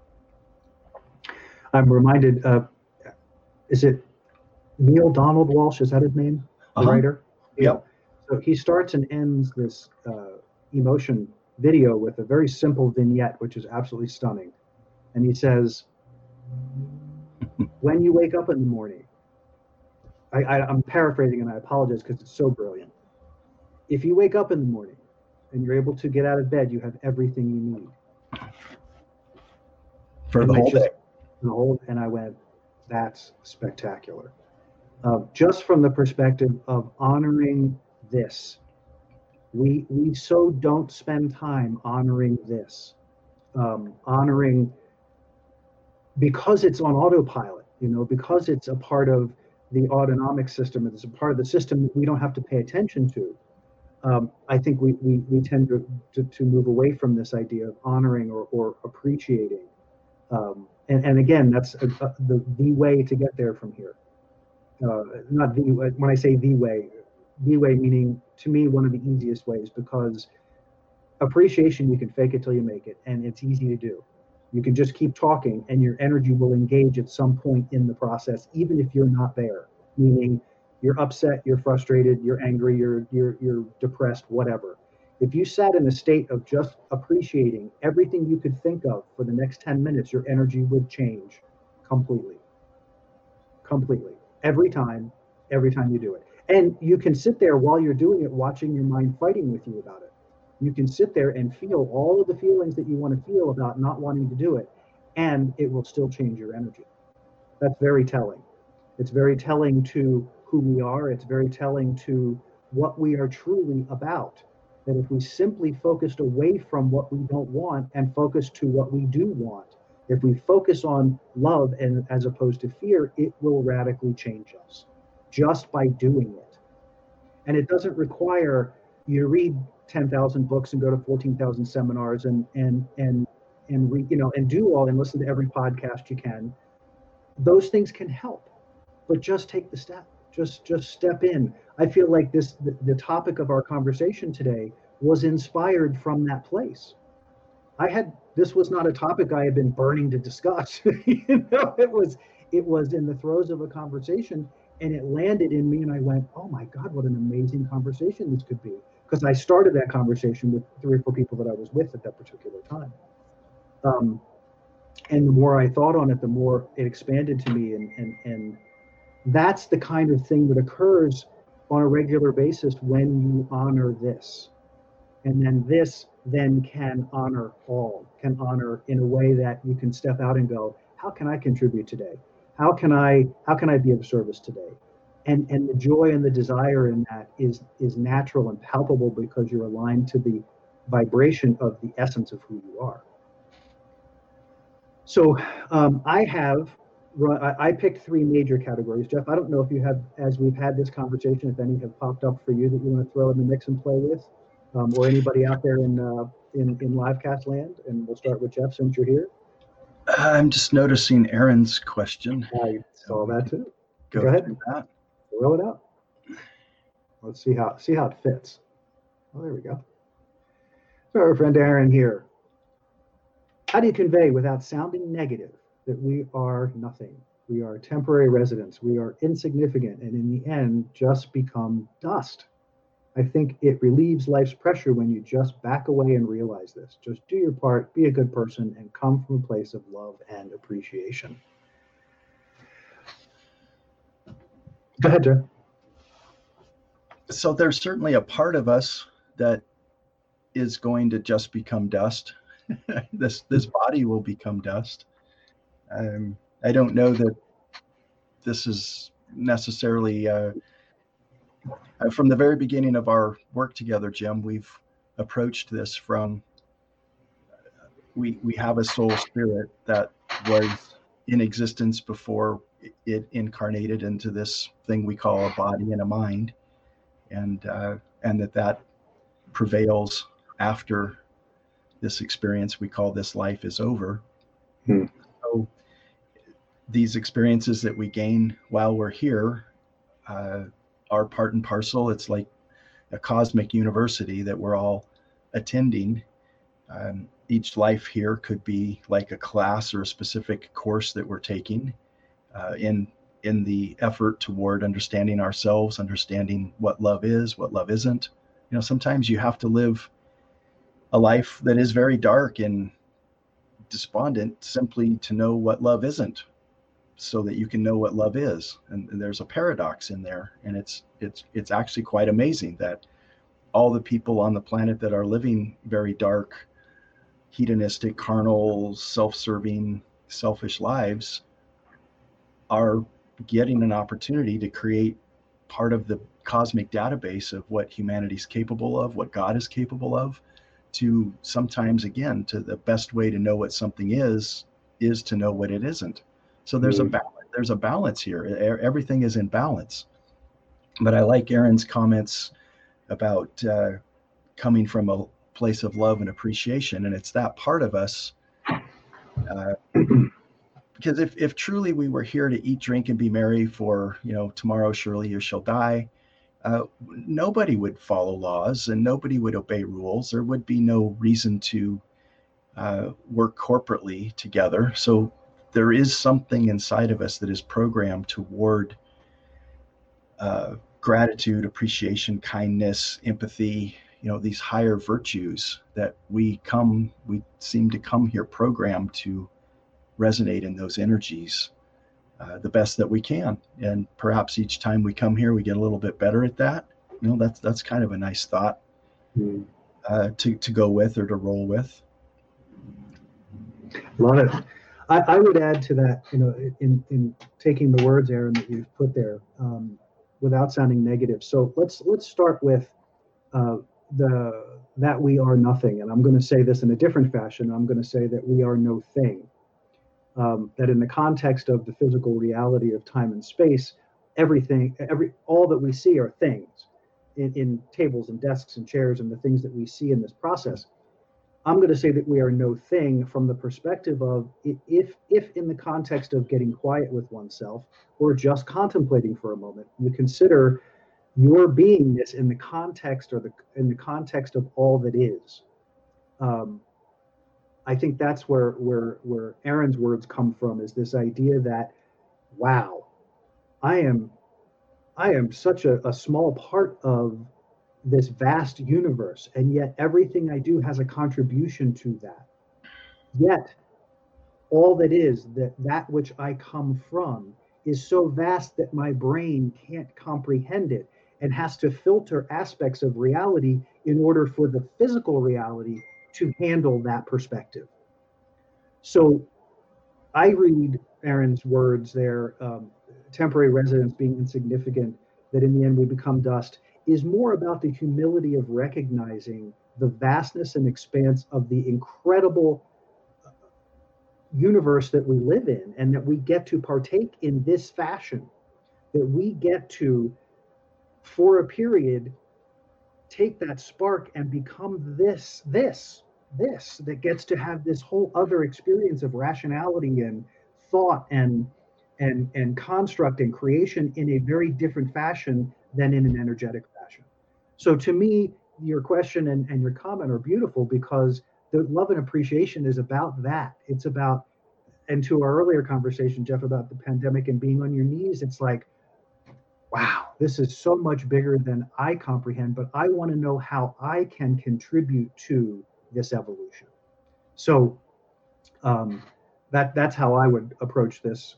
I'm reminded of, is it Neil Donald Walsh? Is that his name? The writer? Yep. So he starts and ends this emotion video with a very simple vignette, which is absolutely stunning. And he says, when you wake up in the morning, I'm paraphrasing and I apologize because it's so brilliant. If you wake up in the morning and you're able to get out of bed, you have everything you need. For the whole day. And I went, that's spectacular. Just from the perspective of honoring this. We so don't spend time honoring this. Honoring because it's on autopilot, because it's a part of the autonomic system, it's a part of the system that we don't have to pay attention to. I think we tend to move away from this idea of honoring or appreciating. And again, that's the way to get there from here. Not the, when I say the way meaning, to me, one of the easiest ways, because appreciation, you can fake it till you make it, and it's easy to do. You can just keep talking and your energy will engage at some point in the process, even if you're not there, meaning you're upset, you're frustrated, you're angry, you're depressed, whatever. If you sat in a state of just appreciating everything you could think of for the next 10 minutes, your energy would change completely. Every time you do it. And you can sit there while you're doing it, watching your mind fighting with you about it. You can sit there and feel all of the feelings that you want to feel about not wanting to do it, and it will still change your energy. That's very telling. It's very telling to who we are. It's very telling to what we are truly about. That if we simply focused away from what we don't want and focus to what we do want, if we focus on love and as opposed to fear, it will radically change us just by doing it. And it doesn't require you to read 10,000 books and go to 14,000 seminars and read, and do all and listen to every podcast you can. Those things can help, but just take the step. Just step in. I feel like the topic of our conversation today was inspired from that place. This was not a topic I had been burning to discuss. It was in the throes of a conversation, and it landed in me, and I went, oh my God, what an amazing conversation this could be. Because I started that conversation with 3 or 4 people that I was with at that particular time. And the more I thought on it, the more it expanded to me. And that's the kind of thing that occurs on a regular basis when you honor this. And then this then can honor all, can honor in a way that you can step out and go, how can I contribute today? How can I be of service today? And the joy and the desire in that is natural and palpable because you're aligned to the vibration of the essence of who you are. So I picked three major categories. Jeff, I don't know if you have, as we've had this conversation, if any have popped up for you that you want to throw in the mix and play with, or anybody out there in Livecast land. And we'll start with Jeff since you're here. I'm just noticing Aaron's question. I saw that too. Go ahead. That. Throw it up. Let's see how it fits. Oh, there we go. So our friend Aaron here. How do you convey without sounding negative that we are nothing? We are temporary residents. We are insignificant, and in the end, just become dust. I think it relieves life's pressure when you just back away and realize this. Just do your part, be a good person, and come from a place of love and appreciation. Go ahead, Jeff. So there's certainly a part of us that is going to just become dust. This body will become dust. I don't know that this is necessarily from the very beginning of our work together, Jim. We've approached this from we have a soul spirit that was in existence before it incarnated into this thing we call a body and a mind, and that prevails after this experience we call this life is over. So these experiences that we gain while we're here are part and parcel. It's like a cosmic university that we're all attending. Each life here could be like a class or a specific course that we're taking in the effort toward understanding ourselves, understanding what love is, what love isn't. Sometimes you have to live a life that is very dark and despondent simply to know what love isn't, so that you can know what love is. And there's a paradox in there, and it's actually quite amazing that all the people on the planet that are living very dark, hedonistic, carnal, self-serving, selfish lives are getting an opportunity to create part of the cosmic database of what humanity's capable of, what God is capable of, to sometimes, again, to the best way to know what something is to know what it isn't. So there's a balance here. Everything is in balance. But I like Aaron's comments about coming from a place of love and appreciation, and it's that part of us. Because if truly we were here to eat, drink, and be merry, for tomorrow surely you shall die, nobody would follow laws and nobody would obey rules. There would be no reason to work corporately together. So there is something inside of us that is programmed toward gratitude, appreciation, kindness, empathy, these higher virtues that we seem to come here programmed to resonate in those energies the best that we can. And perhaps each time we come here, we get a little bit better at that. That's kind of a nice thought to go with or to roll with. Love it. I would add to that, in taking the words, Aaron, that you've put there, without sounding negative. So let's start with that we are nothing. And I'm going to say this in a different fashion. I'm going to say that we are no thing. That in the context of the physical reality of time and space, all that we see are things in tables and desks and chairs and the things that we see in this process. I'm going to say that we are no thing from the perspective of if in the context of getting quiet with oneself or just contemplating for a moment, you consider your beingness in the context in the context of all that is. I think that's where Aaron's words come from, is this idea that, wow, I am such a small part of this vast universe, and yet everything I do has a contribution to that. Yet all that is, that which I come from, is so vast that my brain can't comprehend it and has to filter aspects of reality in order for the physical reality to handle that perspective. So I read Aaron's words there, temporary residence being insignificant, that in the end we become dust, is more about the humility of recognizing the vastness and expanse of the incredible universe that we live in, and that we get to partake in this fashion, that we get to, for a period, take that spark and become this that gets to have this whole other experience of rationality and thought and construct and creation in a very different fashion than in an energetic fashion. So to me, your question and your comment are beautiful, because the love and appreciation is about that. It's about, and to our earlier conversation, Jeff, about the pandemic and being on your knees, it's like, wow, this is so much bigger than I comprehend, but I want to know how I can contribute to this evolution. So that's how I would approach this.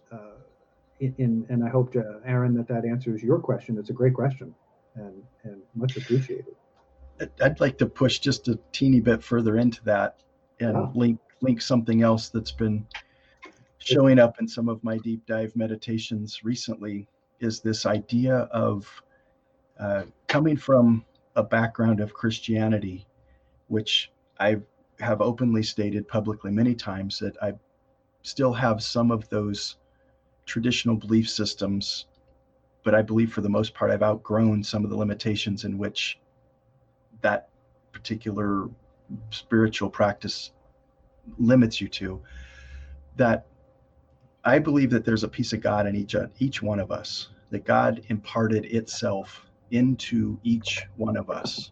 And I hope, Aaron, that answers your question. It's a great question and much appreciated. I'd like to push just a teeny bit further into that and link something else that's been showing up in some of my deep dive meditations recently, is this idea of coming from a background of Christianity, which I have openly stated publicly many times that I still have some of those traditional belief systems, but I believe for the most part I've outgrown some of the limitations in which that particular spiritual practice limits you to. That I believe that there's a piece of God in each one of us, that God imparted itself into each one of us.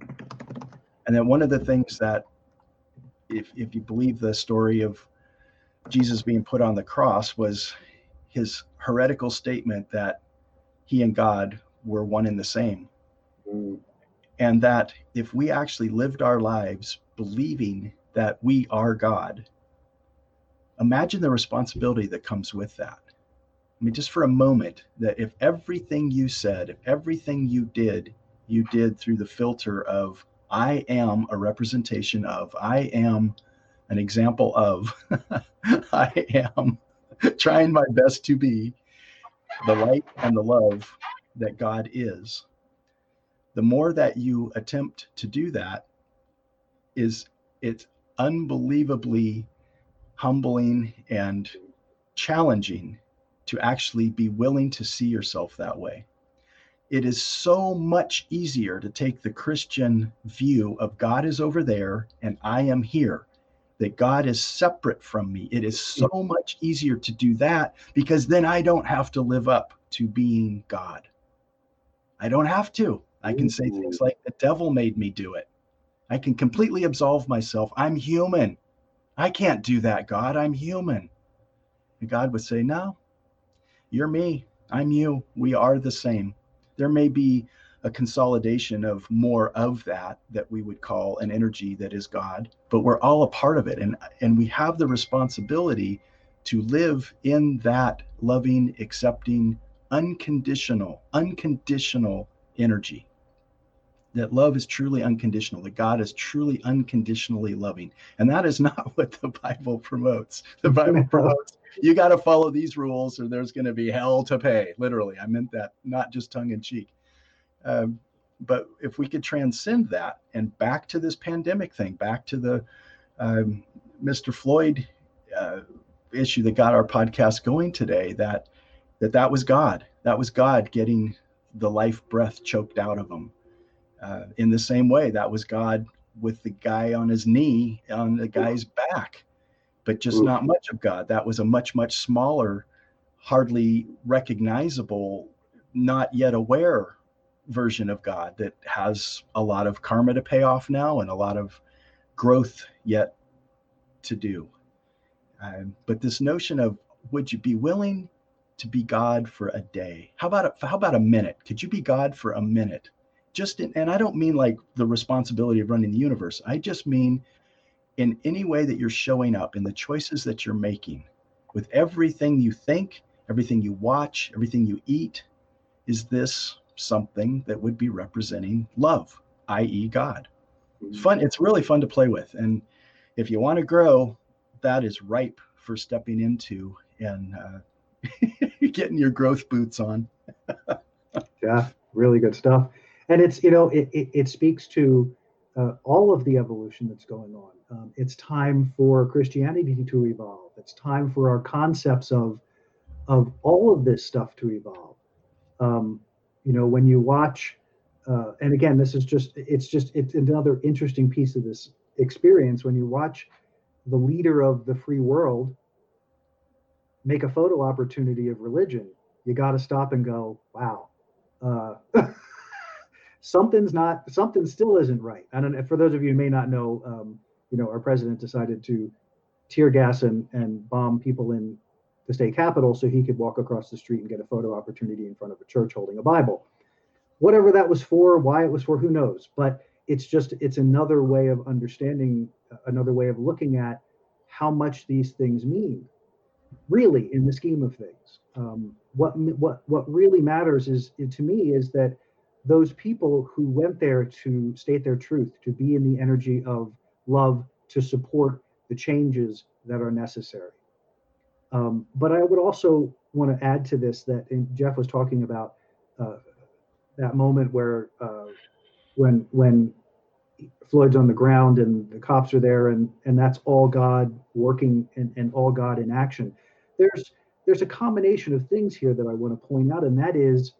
And then one of the things that, if you believe the story of Jesus being put on the cross, was his heretical statement that he and God were one and the same. And that if we actually lived our lives believing that we are God, imagine the responsibility that comes with that. I mean, just for a moment, that if everything you said, if everything you did through the filter of, I am a representation of, I am an example of, I am trying my best to be the light and the love that God is, the more that you attempt to do that, it's unbelievably humbling and challenging to actually be willing to see yourself that way. It is so much easier to take the Christian view of God is over there and I am here, that God is separate from me. It is so much easier to do that, because then I don't have to live up to being God. I don't have to. I can say things like, the devil made me do it. I can completely absolve myself. I'm human. I can't do that, God. I'm human. And God would say, no, you're me. I'm you. We are the same. There may be a consolidation of more of that we would call an energy that is God, but we're all a part of it. And we have the responsibility to live in that loving, accepting, unconditional energy. That love is truly unconditional, that God is truly unconditionally loving. And that is not what the Bible promotes. The Bible promotes, you got to follow these rules or there's going to be hell to pay. Literally, I meant that, not just tongue in cheek. But if we could transcend that and back to this pandemic thing, back to the Mr. Floyd issue that got our podcast going today, that was God. That was God getting the life breath choked out of him. In the same way, that was God with the guy on his knee on the guy's back, but just not much of God. That was a much, much smaller, hardly recognizable, not yet aware version of God that has a lot of karma to pay off now and a lot of growth yet to do. But this notion of, would you be willing to be God for a day? How about a minute? Could you be God for a minute? And I don't mean like the responsibility of running the universe. I just mean in any way that you're showing up, in the choices that you're making, with everything you think, everything you watch, everything you eat, is this something that would be representing love, i.e. God? It's fun. It's really fun to play with. And if you want to grow, that is ripe for stepping into and getting your growth boots on. Yeah, really good stuff. And it's, it speaks to all of the evolution that's going on. It's time for Christianity to evolve. It's time for our concepts of all of this stuff to evolve. When you watch, and again, this is it's another interesting piece of this experience. When you watch the leader of the free world make a photo opportunity of religion, you got to stop and go, wow. Something still isn't right. I don't know. For those of you who may not know, our president decided to tear gas and bomb people in the state capitol so he could walk across the street and get a photo opportunity in front of a church holding a Bible. Whatever that was for, why it was for, who knows? But it's another way of understanding, another way of looking at how much these things mean, really, in the scheme of things. What really matters to me is that those people who went there to state their truth, to be in the energy of love, to support the changes that are necessary. But I would also want to add to this that Jeff was talking about that moment where when Floyd's on the ground and the cops are there and that's all God working and all God in action. There's a combination of things here that I want to point out, and that is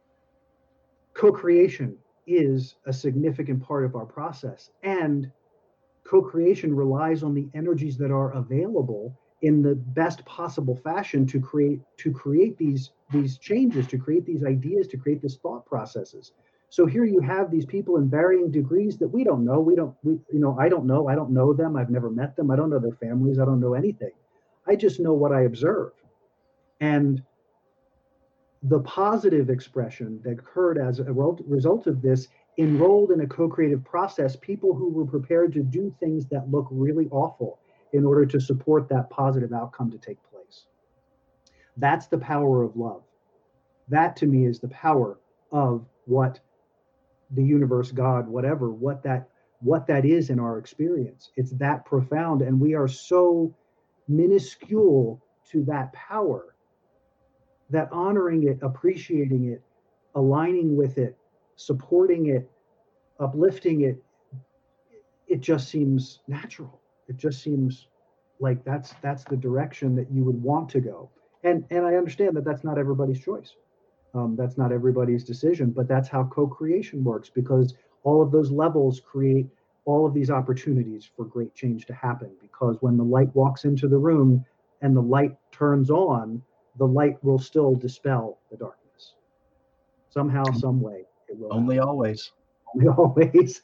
co-creation is a significant part of our process, and co-creation relies on the energies that are available in the best possible fashion to create these changes, to create these ideas, to create these thought processes. So here you have these people in varying degrees that we don't know. I don't know them. I've never met them. I don't know their families. I don't know anything. I just know what I observe. And the positive expression that occurred as a result of this enrolled in a co-creative process people who were prepared to do things that look really awful in order to support that positive outcome to take place. That's the power of love. That to me is the power of what the universe, God, whatever, what that is in our experience. It's that profound, and we are so minuscule to that power that honoring it, appreciating it, aligning with it, supporting it, uplifting it, it just seems natural. It just seems like that's the direction that you would want to go. And I understand that that's not everybody's choice. That's not everybody's decision, but that's how co-creation works, because all of those levels create all of these opportunities for great change to happen. Because when the light walks into the room and the light turns on, the light will still dispel the darkness. Somehow, some way, it will. Only always. Only always.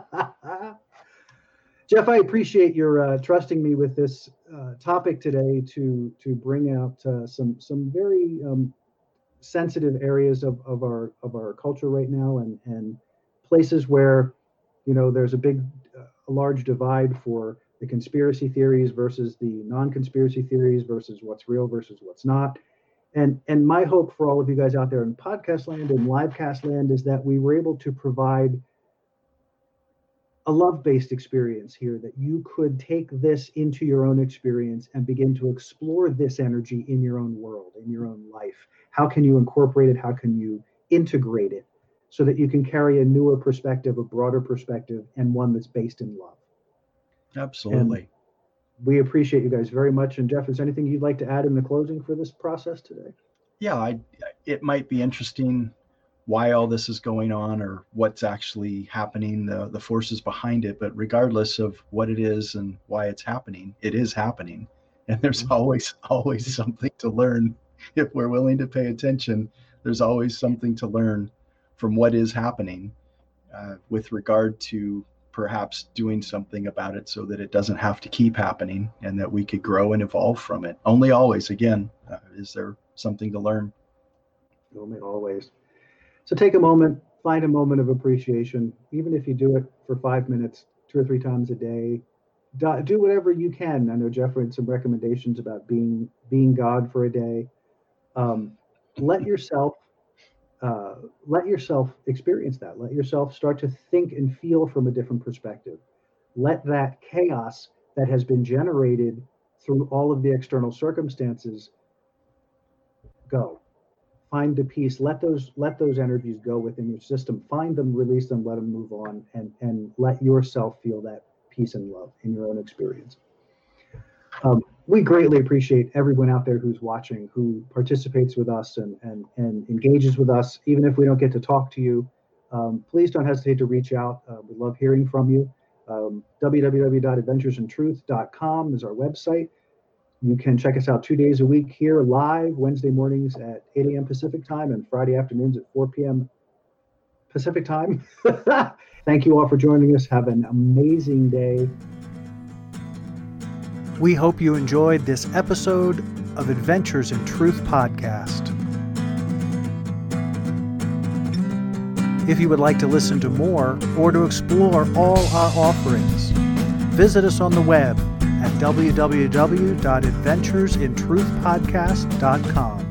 Jeff, I appreciate your trusting me with this topic today to bring out some very sensitive areas of our culture right now, and places where there's a large divide for the conspiracy theories versus the non-conspiracy theories versus what's real versus what's not. And my hope for all of you guys out there in podcast land and livecast land is that we were able to provide a love-based experience here, that you could take this into your own experience and begin to explore this energy in your own world, in your own life. How can you incorporate it? How can you integrate it so that you can carry a newer perspective, a broader perspective, and one that's based in love? Absolutely. And we appreciate you guys very much. And Jeff, is there anything you'd like to add in the closing for this process today? Yeah, it might be interesting why all this is going on or what's actually happening, the forces behind it. But regardless of what it is and why it's happening, it is happening. And there's always something to learn. If we're willing to pay attention, there's always something to learn from what is happening with regard to perhaps doing something about it so that it doesn't have to keep happening and that we could grow and evolve from it. Only always, again, is there something to learn. Only always. So take a moment, find a moment of appreciation, even if you do it for 5 minutes, 2 or 3 times a day. Do whatever you can. I know Jeff had some recommendations about being God for a day. Let yourself let yourself experience that. Let yourself start to think and feel from a different perspective. Let that chaos that has been generated through all of the external circumstances go. Find the peace. Let those energies go within your system. Find them, release them, let them move on, and let yourself feel that peace and love in your own experience. We greatly appreciate everyone out there who's watching, who participates with us and engages with us. Even if we don't get to talk to you, please don't hesitate to reach out. We love hearing from you. www.adventuresintruth.com is our website. You can check us out 2 days a week here live, Wednesday mornings at 8 a.m. Pacific time and Friday afternoons at 4 p.m. Pacific time. Thank you all for joining us. Have an amazing day. We hope you enjoyed this episode of Adventures in Truth podcast. If you would like to listen to more or to explore all our offerings, visit us on the web at www.adventuresintruthpodcast.com.